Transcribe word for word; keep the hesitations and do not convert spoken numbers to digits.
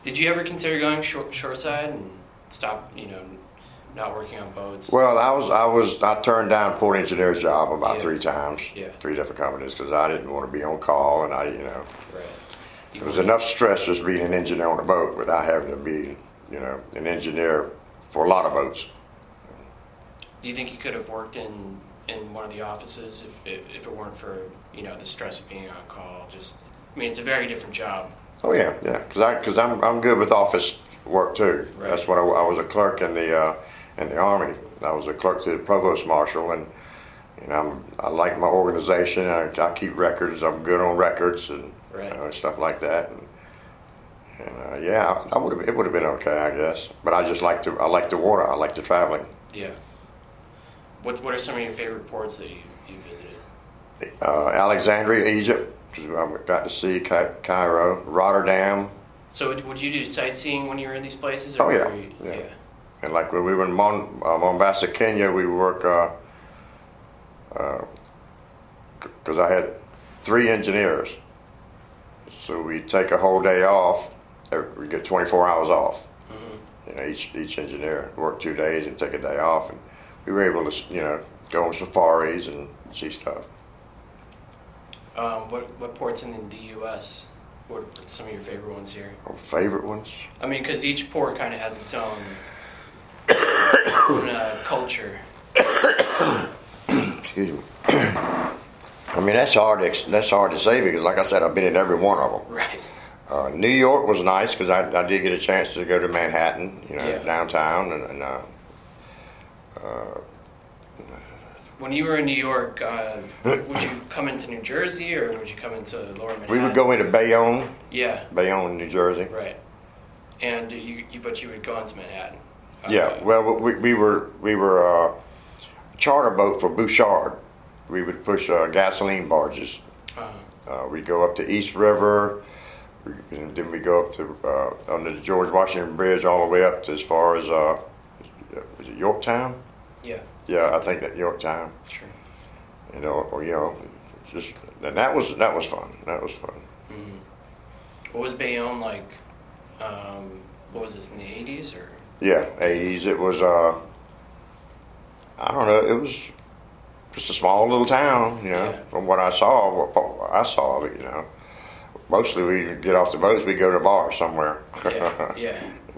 Did you ever consider going short, shoreside and stop, you know, not working on boats? Well, I was, I was, I turned down port engineer's job about Yeah. three times, Yeah. three different companies, because I didn't want to be on call, and I, you know, Right. You there was wanted- enough stress just being an engineer on a boat without having to be, you know, an engineer for a lot of boats. Do you think you could have worked in, in one of the offices if it, if it weren't for, you know, the stress of being on call? Just, I mean, it's a very different job. Oh yeah, yeah, because I, because I'm, I'm good with office work too. Right. That's what I, I was a clerk in the, uh, in the Army. I was a clerk to the provost marshal, and you know, I'm, I like my organization. I, I keep records. I'm good on records and Right. you know, and stuff like that. And, and uh, yeah, I would have. It would have been okay, I guess. But I just like to. I like the water. I like the traveling. Yeah. What What are some of your favorite ports that you, you visited? Uh, Alexandria, Egypt. I got to see Ca- Cairo, Rotterdam, So would, would you do sightseeing when you were in these places? Oh, Or yeah. were you- Yeah. and like when we were in Mon, uh, Mombasa, Kenya, we would work. Because I had three engineers, so we take a whole day off. We get twenty-four hours off. Mm-hmm. You know, each each engineer work two days and take a day off, and we were able to, you know, go on safaris and see stuff. Um, what what ports in the U S? What are some of your favorite ones here? Our favorite ones. I mean, because each port kind of has its own, own uh, culture. Excuse me. I mean, that's hard. To, ex- that's hard to say because, like I said, I've been in every one of them. Right. Uh, New York was nice because I, I did get a chance to go to Manhattan, you know, Yeah. downtown, and, and uh, uh, When you were in New York, uh, would you come into New Jersey or would you come into Lower Manhattan? we would go into Bayonne, Yeah. Bayonne, New Jersey. Right. And you, you but you would go into Manhattan. Yeah, Uh, well, we, we were we were uh, a charter boat for Bouchard. We would push uh, gasoline barges. uh, Uh, we'd go up to East River, and then we go up to uh, under the George Washington Bridge all the way up to as far as uh, is it Yorktown? yeah. Yeah, I think that Yorktown. Sure. You know, or, you know, just and that was that was fun. That was fun. Mm. What was Bayonne like? Um, what was this in the eighties or? Yeah, eighties. It was. Uh, I don't know. It was just a small little town. You know, Yeah. from what I saw, what I saw of it. You know, mostly we get off the boats, we go to a bar somewhere. Yeah. Yeah.